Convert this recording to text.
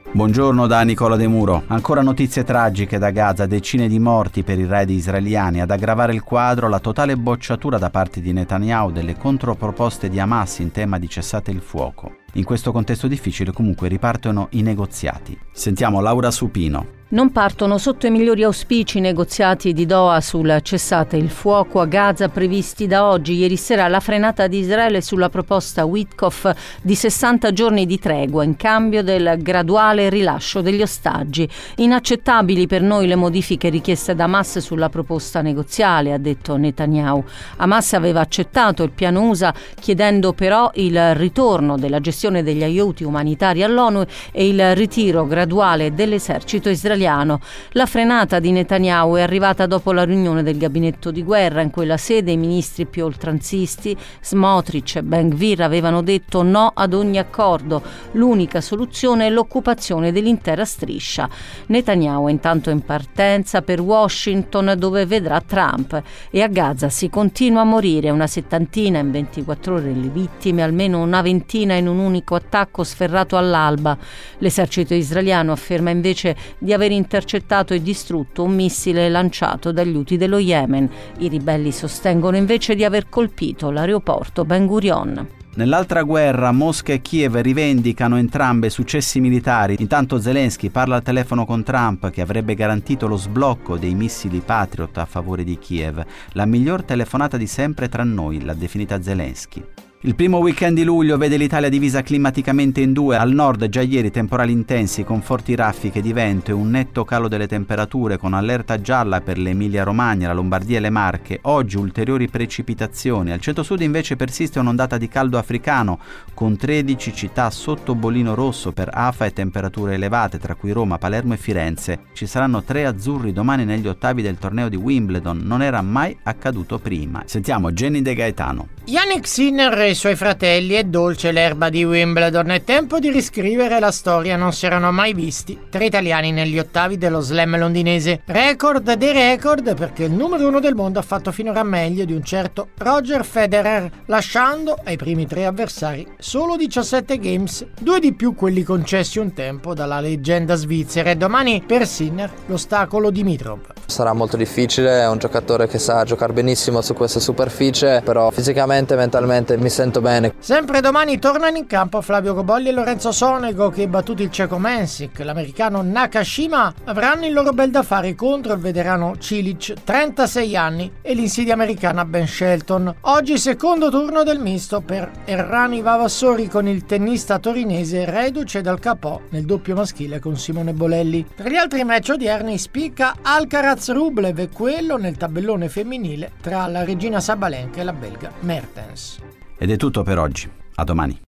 Buongiorno da Nicola De Muro. Ancora notizie tragiche da Gaza, decine di morti per i raid israeliani. Ad aggravare il quadro la totale bocciatura da parte di Netanyahu delle controproposte di Hamas in tema di cessate il fuoco. In questo contesto difficile comunque ripartono i negoziati. Sentiamo Laura Supino. Non partono sotto i migliori auspici i negoziati di Doha sul cessate il fuoco a Gaza previsti da oggi. Ieri sera la frenata di Israele sulla proposta Witkoff di 60 giorni di tregua in cambio del graduale rilascio degli ostaggi. Inaccettabili per noi le modifiche richieste da Hamas sulla proposta negoziale, ha detto Netanyahu. Hamas aveva accettato il piano USA chiedendo però il ritorno della gestione degli aiuti umanitari all'ONU e il ritiro graduale dell'esercito israeliano. La frenata di Netanyahu è arrivata dopo la riunione del gabinetto di guerra. In quella sede i ministri più oltranzisti, Smotrich e Ben Gvir, avevano detto no ad ogni accordo. L'unica soluzione è l'occupazione dell'intera striscia. Netanyahu è intanto in partenza per Washington, dove vedrà Trump. E a Gaza si continua a morire, una settantina in 24 ore le vittime, almeno una ventina in un unico attacco sferrato all'alba. L'esercito israeliano afferma invece di aver intercettato e distrutto un missile lanciato dagli Houthi dello Yemen. I ribelli sostengono invece di aver colpito l'aeroporto Ben Gurion. Nell'altra guerra, Mosca e Kiev rivendicano entrambe successi militari. Intanto Zelensky parla al telefono con Trump, che avrebbe garantito lo sblocco dei missili Patriot a favore di Kiev. La miglior telefonata di sempre tra noi, l'ha definita Zelensky. Il primo weekend di luglio vede l'Italia divisa climaticamente in due. Al nord già ieri temporali intensi con forti raffiche di vento e un netto calo delle temperature, con allerta gialla per l'Emilia-Romagna, la Lombardia e le Marche. Oggi ulteriori precipitazioni. Al centro-sud invece persiste un'ondata di caldo africano, con 13 città sotto bollino rosso per afa e temperature elevate, tra cui Roma, Palermo e Firenze. Ci saranno 3 azzurri domani negli ottavi del torneo di Wimbledon. Non era mai accaduto prima. Sentiamo Jenny De Gaetano. Jannik Sinner e i suoi fratelli, è dolce l'erba di Wimbledon, è tempo di riscrivere la storia, non si erano mai visti 3 italiani negli ottavi dello slam londinese. Record dei record, perché il numero 1 del mondo ha fatto finora meglio di un certo Roger Federer, lasciando ai primi 3 avversari solo 17 games, 2 di più quelli concessi un tempo dalla leggenda svizzera. E domani per Sinner l'ostacolo Dimitrov. Sarà molto difficile, è un giocatore che sa giocare benissimo su questa superficie, però fisicamente e mentalmente mi sento bene. Sempre domani tornano in campo Flavio Cobolli e Lorenzo Sonego, che, battuti il ceco Mensik, l'americano Nakashima, avranno il loro bel da fare contro il veterano Cilic, 36 anni, e l'insidia americana Ben Shelton. Oggi secondo turno del misto per Errani Vavassori con il tennista torinese reduce dal KO nel doppio maschile con Simone Bolelli. Tra gli altri match odierni spicca Alcaraz Rublev e quello nel tabellone femminile tra la regina Sabalenka e la belga Mertens. Ed è tutto per oggi. A domani.